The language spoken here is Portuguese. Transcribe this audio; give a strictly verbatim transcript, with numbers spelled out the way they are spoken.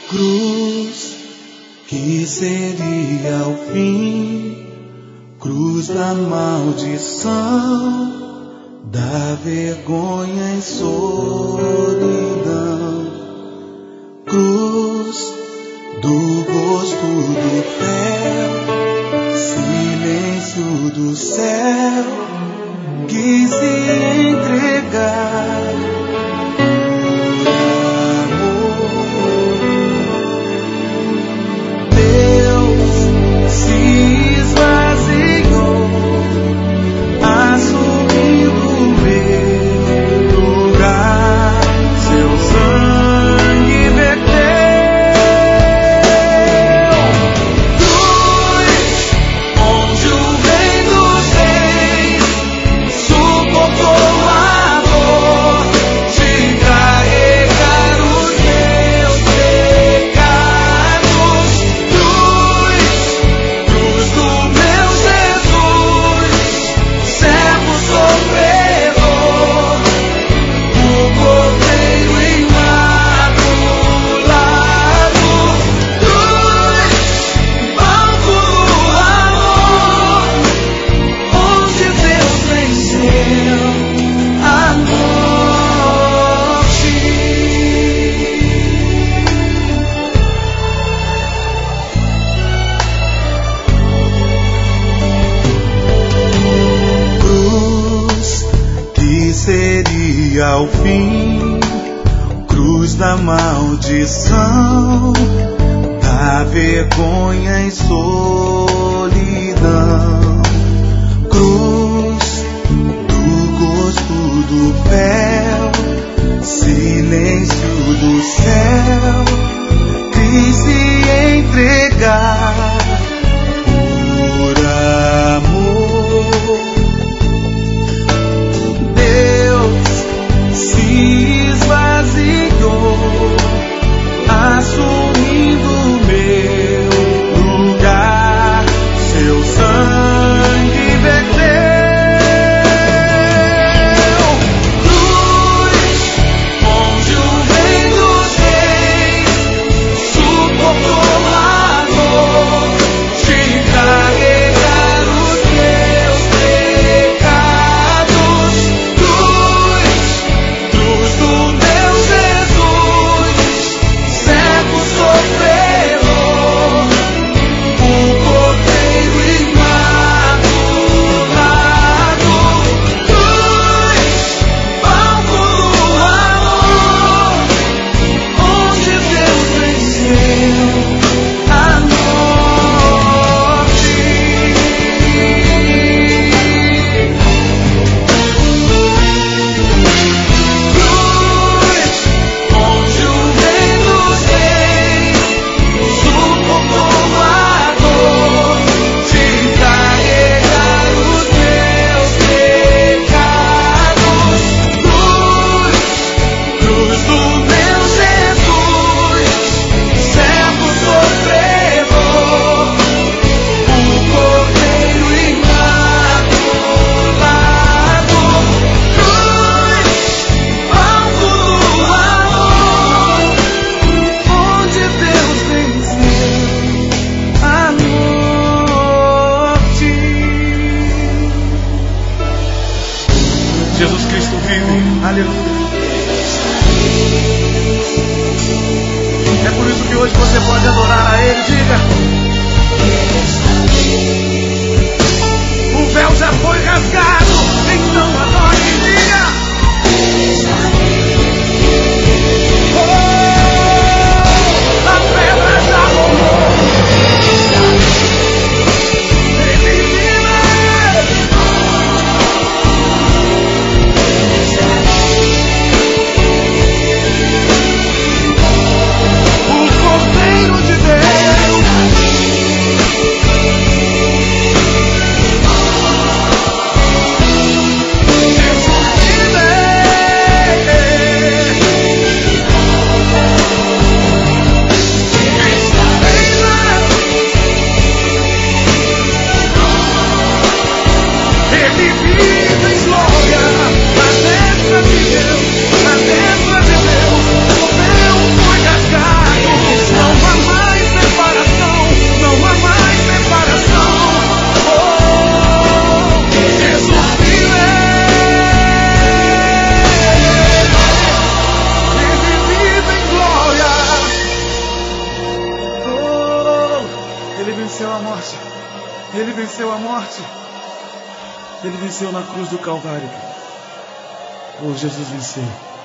Cruz, que seria o fim, cruz da maldição, da vergonha e solidão. Cruz do gosto do fel, silêncio do céu, quis se entregar. Ao fim, cruz da maldição, da vergonha e solidão. Cruz do gosto do fel, silêncio do céu, quis se entregar por amor. Assumindo meu lugar, seu sangue verteu. Cruz, onde o Rei dos Reis suportou a dor de carregar os meus pecados. Cruz, cruz do meu Jesus, sofredor, o Cordeiro Imaculado. Cruz, palco do amor, onde Deus venceu a morte. Cruz, onde o Rei dos Reis suportou a dor de carregar os meus pecados. Cruz, cruz do meu Jesus, servo sofredor, o Cordeiro Imaculado. Cruz, palco do amor, onde Deus venceu a morte. Jesus Cristo vive, aleluia. É por isso que hoje você pode adorar a Ele, diga. O véu já foi rasgado, então adore e diga. Oh, a pedra já rolou. O Cordeiro de Deus, Ele venceu a morte. Ele venceu na cruz do Calvário. Oh, Jesus venceu.